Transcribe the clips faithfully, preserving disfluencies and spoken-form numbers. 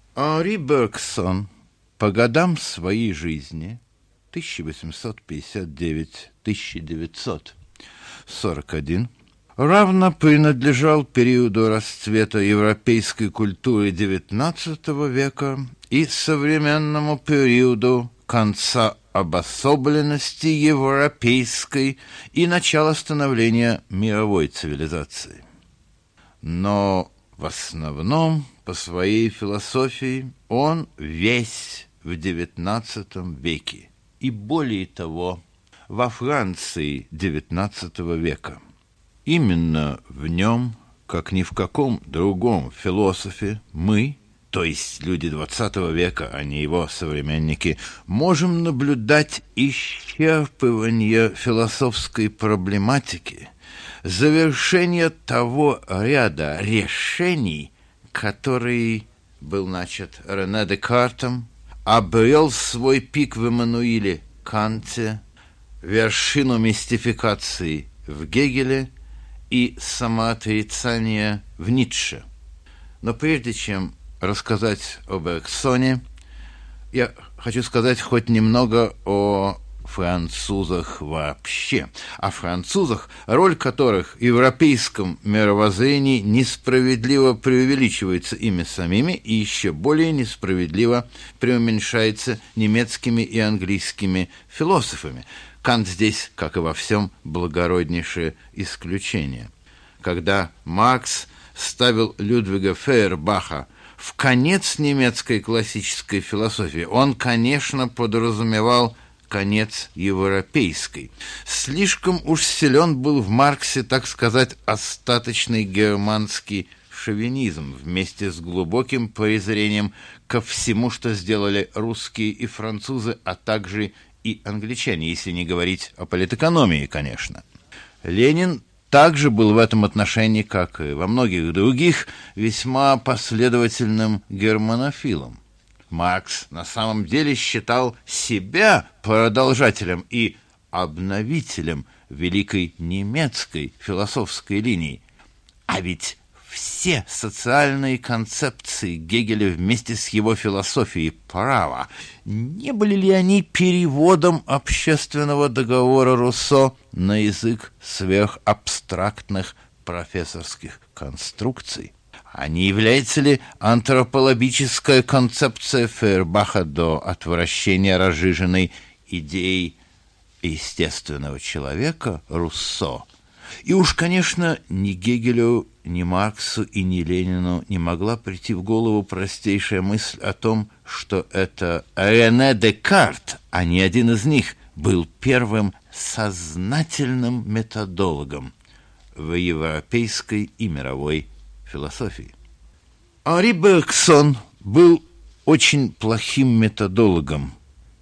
Анри Бергсон по годам своей жизни тысяча восемьсот пятьдесят девять — тысяча девятьсот сорок один равно принадлежал периоду расцвета европейской культуры девятнадцатого века и современному периоду конца обособленности европейской и начала становления мировой цивилизации. Но в основном по своей философии он весь в девятнадцатом веке, и более того, во Франции девятнадцатого века. Именно в нем, как ни в каком другом философе, мы, то есть люди двадцатого века, а не его современники, можем наблюдать исчерпывание философской проблематики, завершение того ряда решений, который был начат Рене Декартом, обрел свой пик в Иммануиле Канте, вершину мистификации в Гегеле и самоотрицания в Ницше. Но прежде чем рассказать об Бергсоне, я хочу сказать хоть немного о французах вообще. О французах, роль которых в европейском мировоззрении несправедливо преувеличивается ими самими и еще более несправедливо преуменьшается немецкими и английскими философами. Кант здесь, как и во всем, благороднейшее исключение. Когда Маркс ставил Людвига Фейербаха в конец немецкой классической философии, он, конечно, подразумевал конец европейской. Слишком уж силен был в Марксе, так сказать, остаточный германский шовинизм вместе с глубоким презрением ко всему, что сделали русские и французы, а также и англичане, если не говорить о политэкономии, конечно. Ленин также был в этом отношении, как и во многих других, весьма последовательным германофилом. Маркс на самом деле считал себя продолжателем и обновителем великой немецкой философской линии. А ведь все социальные концепции Гегеля вместе с его философией права, не были ли они переводом общественного договора Руссо на язык сверхабстрактных профессорских конструкций? А не является ли антропологическая концепция Фейербаха до отвращения разжиженной идеей естественного человека Руссо? И уж, конечно, ни Гегелю, ни Марксу и ни Ленину не могла прийти в голову простейшая мысль о том, что это Рене Декарт, а не один из них, был первым сознательным методологом в европейской и мировой философии. Анри Бергсон был очень плохим методологом.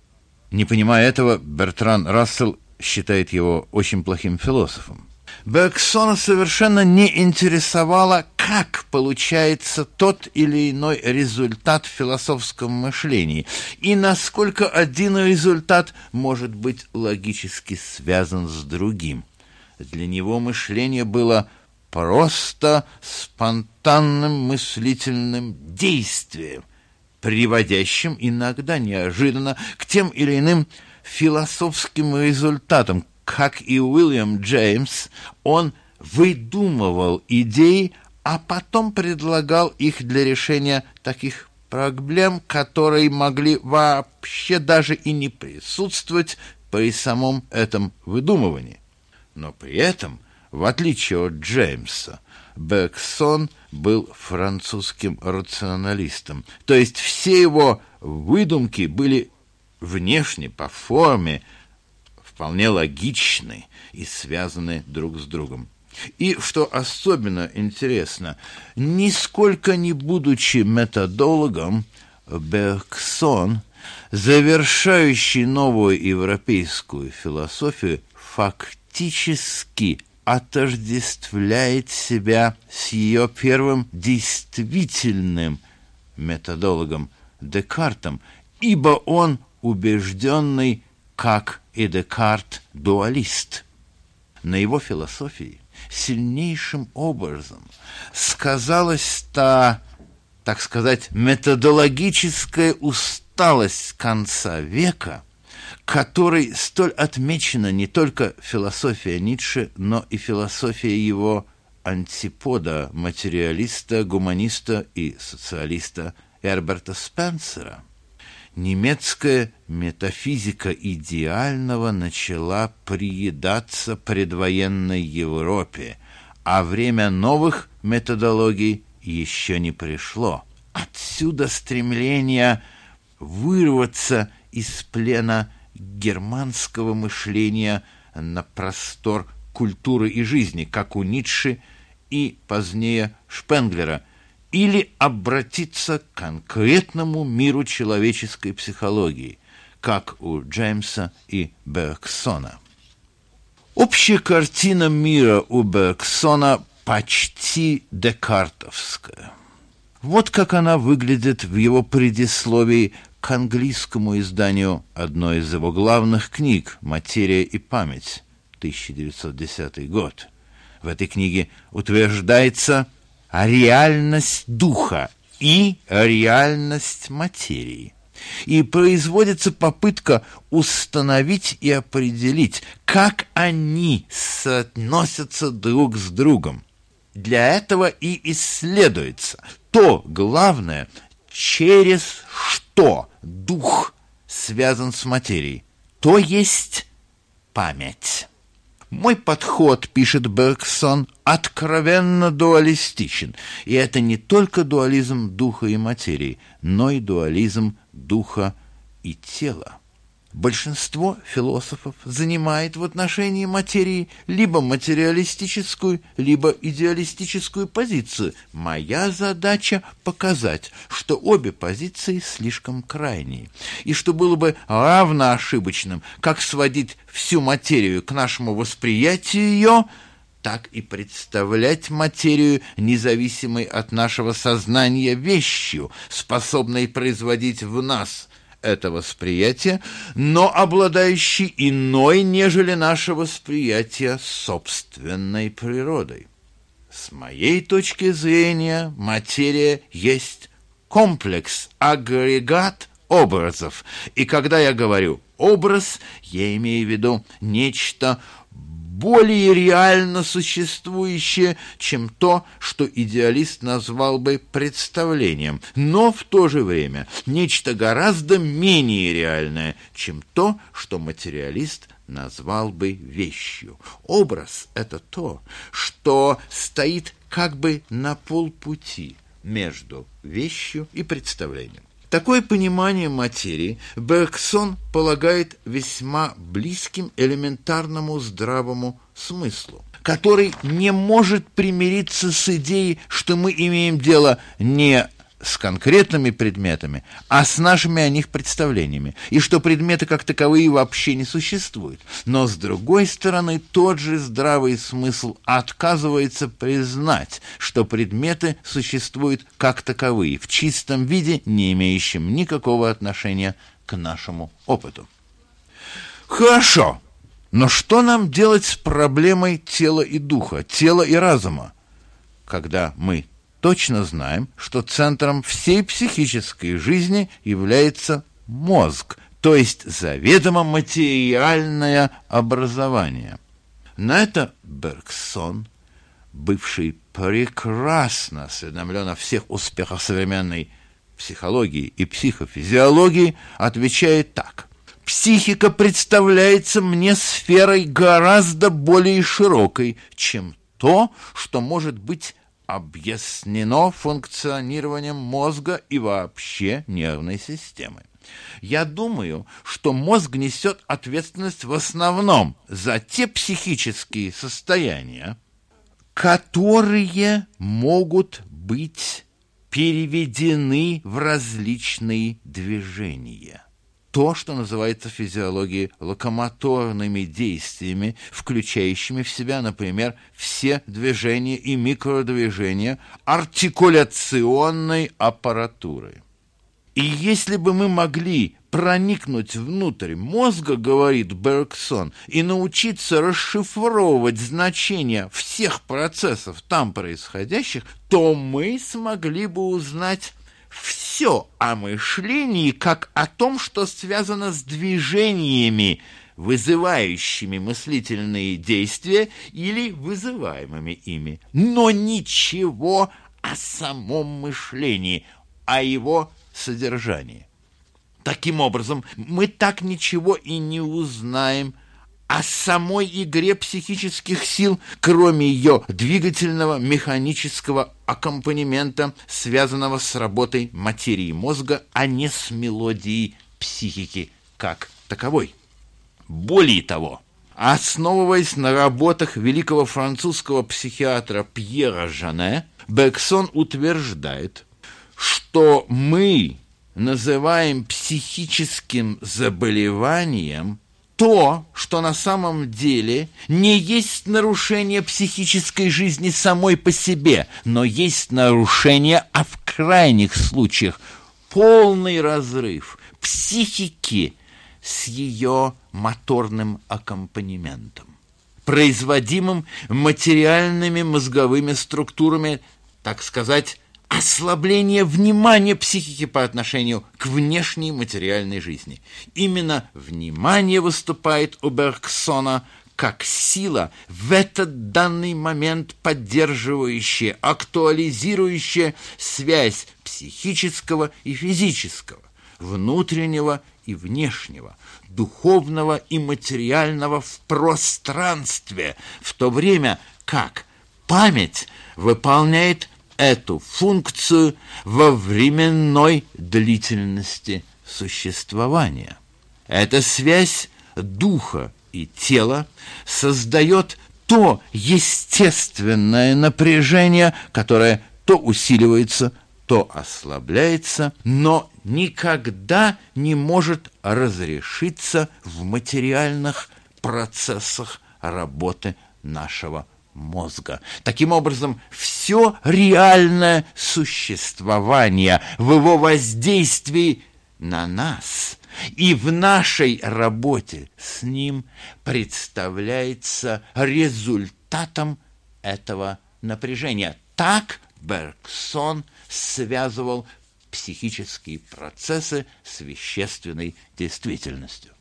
Не понимая этого, Бертран Рассел считает его очень плохим философом. Бергсона совершенно не интересовало, как получается тот или иной результат в философском мышлении и насколько один результат может быть логически связан с другим. Для него мышление было просто спонтанным мыслительным действием, приводящим иногда неожиданно к тем или иным философским результатам. Как и Уильям Джеймс, он выдумывал идеи, а потом предлагал их для решения таких проблем, которые могли вообще даже и не присутствовать при самом этом выдумывании. Но при этом, в отличие от Джеймса, Бергсон был французским рационалистом, то есть все его выдумки были внешне, по форме, вполне логичны и связаны друг с другом. И, что особенно интересно, нисколько не будучи методологом, Бергсон, завершающий новую европейскую философию, фактически отождествляет себя с ее первым действительным методологом Декартом, ибо он убежденный, как и Декарт, дуалист. На его философии сильнейшим образом сказалась та так сказать, методологическая усталость конца века, которой столь отмечена не только философия Ницше, но и философия его антипода, материалиста, гуманиста и социалиста Эрберта Спенсера. Немецкая метафизика идеального начала приедаться предвоенной Европе, а время новых методологий еще не пришло. Отсюда стремление вырваться из плена германского мышления на простор культуры и жизни, как у Ницше и позднее Шпенглера, или обратиться к конкретному миру человеческой психологии, как у Джеймса и Бергсона. Общая картина мира у Бергсона почти декартовская. Вот как она выглядит в его предисловии к английскому изданию одной из его главных книг «Материя и память», тысяча девятьсот десятый год. В этой книге утверждается реальность духа и реальность материи. И производится попытка установить и определить, как они соотносятся друг с другом. Для этого и исследуется то главное, через что дух связан с материей, то есть память. Мой подход, пишет Бергсон, откровенно дуалистичен, и это не только дуализм духа и материи, но и дуализм духа и тела. Большинство философов занимает в отношении материи либо материалистическую, либо идеалистическую позицию. Моя задача показать, что обе позиции слишком крайние, и что было бы равно ошибочным, как сводить всю материю к нашему восприятию ее, так и представлять материю, независимой от нашего сознания, вещью, способной производить в нас это восприятие, но обладающий иной, нежели наше восприятие, собственной природой. С моей точки зрения, материя есть комплекс, агрегат образов. И когда я говорю «образ», я имею в виду нечто более реально существующее, чем то, что идеалист назвал бы представлением, но в то же время нечто гораздо менее реальное, чем то, что материалист назвал бы вещью. Образ — это то, что стоит как бы на полпути между вещью и представлением. Такое понимание материи Бергсон полагает весьма близким элементарному здравому смыслу, который не может примириться с идеей, что мы имеем дело не с конкретными предметами, а с нашими о них представлениями, и что предметы как таковые вообще не существуют. Но, с другой стороны, тот же здравый смысл отказывается признать, что предметы существуют как таковые, в чистом виде, не имеющем никакого отношения к нашему опыту. Хорошо, но что нам делать с проблемой тела и духа, тела и разума, когда мы точно знаем, что центром всей психической жизни является мозг, то есть заведомо материальное образование? На это Бергсон, бывший прекрасно осведомлен о всех успехах современной психологии и психофизиологии, отвечает так: «Психика представляется мне сферой гораздо более широкой, чем то, что может быть объяснено функционированием мозга и вообще нервной системы. Я думаю, что мозг несет ответственность в основном за те психические состояния, которые могут быть переведены в различные движения. То, что называется в физиологии локомоторными действиями, включающими в себя, например, все движения и микродвижения артикуляционной аппаратуры. И если бы мы могли проникнуть внутрь мозга, говорит Бергсон, и научиться расшифровывать значения всех процессов там происходящих, то мы смогли бы узнать все о мышлении как о том, что связано с движениями, вызывающими мыслительные действия или вызываемыми ими, но ничего о самом мышлении, о его содержании. Таким образом, мы так ничего и не узнаем о самой игре психических сил, кроме ее двигательного механического аккомпанемента, связанного с работой материи мозга, а не с мелодией психики как таковой. Более того, основываясь на работах великого французского психиатра Пьера Жане, Бергсон утверждает, что мы называем психическим заболеванием то, что на самом деле не есть нарушение психической жизни самой по себе, но есть нарушение, а в крайних случаях полный разрыв психики с ее моторным аккомпанементом, производимым материальными мозговыми структурами, так сказать, ослабление внимания психики по отношению к внешней материальной жизни. Именно внимание выступает у Бергсона как сила, в этот данный момент поддерживающая, актуализирующая связь психического и физического, внутреннего и внешнего, духовного и материального в пространстве, в то время как память выполняет эту функцию во временной длительности существования. Эта связь духа и тела создает то естественное напряжение, которое то усиливается, то ослабляется, но никогда не может разрешиться в материальных процессах работы нашего мозга. Таким образом, все реальное существование в его воздействии на нас и в нашей работе с ним представляется результатом этого напряжения. Так Бергсон связывал психические процессы с вещественной действительностью.